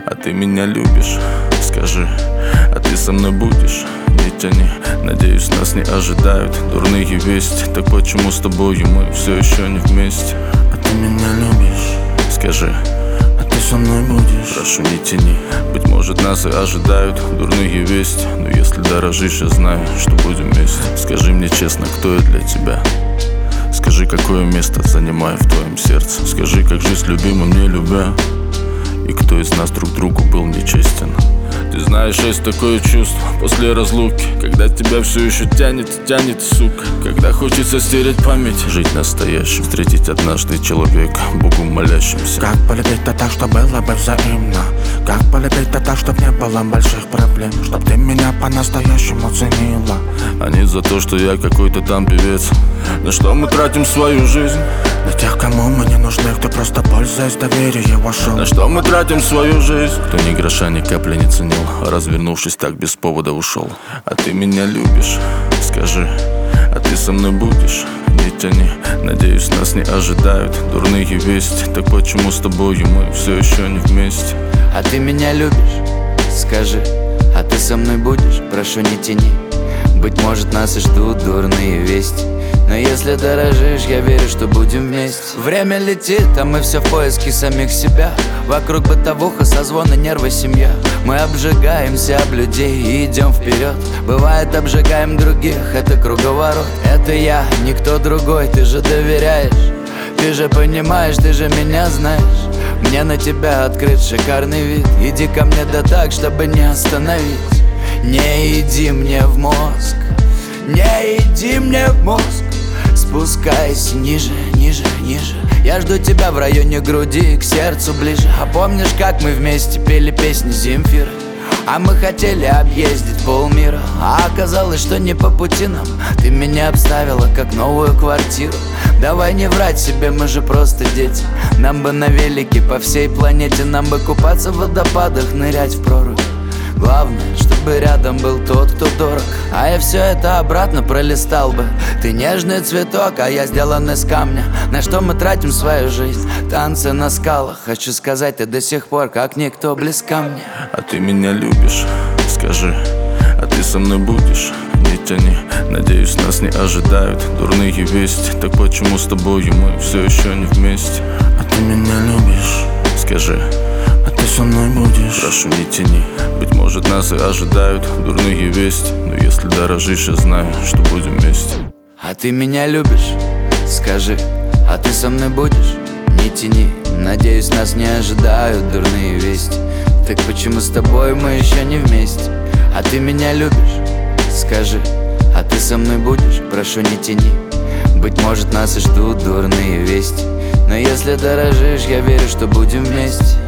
А ты меня любишь? Скажи, а ты со мной будешь? Не тяни, надеюсь, нас не ожидают дурные вести. Так почему с тобой мы все еще не вместе? А ты меня любишь? Скажи, а ты со мной будешь? прошу, не тяни, быть может, нас и ожидают дурные вести. Но если дорожишь, я знаю, что будем вместе. Скажи мне честно, кто я для тебя? Скажи, какое место занимаю в твоем сердце? Скажи, как жить с любимым, не любя? И кто из нас друг другу был нечестен? Ты знаешь, есть такое чувство после разлуки, когда тебя все еще тянет, тянет, сука. Когда хочется стереть память, жить настоящим, встретить однажды человека, Богу молящимся. Как полюбить-то так, что было бы взаимно? Как полюбить-то так, чтоб не было больших проблем? Чтоб ты меня по-настоящему ценила, А не за то, что я какой-то там певец. На что мы тратим свою жизнь? на тех, кому мы не нужны, кто просто пользуясь доверием вошел. На что мы тратим свою жизнь? Кто ни гроша, ни капли не ценил, развернувшись так без повода ушел. А ты меня любишь? Скажи, а ты со мной будешь? Не тяни, надеюсь, нас не ожидают дурные вести. Так почему с тобой мы все еще не вместе? А ты меня любишь? Скажи, а ты со мной будешь? Прошу, не тяни, быть может, нас и ждут дурные вести. Но если дорожишь, я верю, что будем вместе. Время летит, а мы все в поиске самих себя. Вокруг бытовуха, созвоны, нервы, семья. Мы обжигаемся об людей и идем вперед. Бывает, обжигаем других, это круговорот. Это я, никто другой, ты же доверяешь. Ты же понимаешь, ты же меня знаешь. Мне на тебя открыт шикарный вид. Иди ко мне да так, чтобы не остановить. Не иди мне в мозг, не иди мне в мозг. Спускайся ниже, ниже, ниже. Я жду тебя в районе груди, к сердцу ближе. А помнишь, как мы вместе пели песни Земфиры? А мы хотели объездить полмира, а оказалось, что не по пути нам. Ты меня обставила как новую квартиру. Давай не врать себе, мы же просто дети. Нам бы на велике по всей планете. Нам бы купаться в водопадах, нырять в прорубь. Главное, чтобы рядом был тот, кто дорог. А я все это обратно пролистал бы. Ты нежный цветок, а я сделан из камня. На что мы тратим свою жизнь? Танцы на скалах. Хочу сказать, ты до сих пор как никто близка мне. А ты меня любишь? Скажи, а ты со мной будешь? Не тяни, надеюсь, нас не ожидают дурные вести. Так почему с тобой мы все еще не вместе? А ты меня любишь? Скажи, а ты со мной будешь? прошу, не тяни, быть может, нас и ожидают дурные вести. Но если дорожишь, я знаю, что будем вместе. А ты меня любишь? Скажи, а ты со мной будешь? Не тяни, надеюсь, нас не ожидают дурные вести. Так почему с тобой мы еще не вместе? А ты меня любишь? Скажи, а ты со мной будешь? Прошу, не тяни, быть может, нас и ждут дурные вести. Но если дорожишь, я верю, что будем вместе.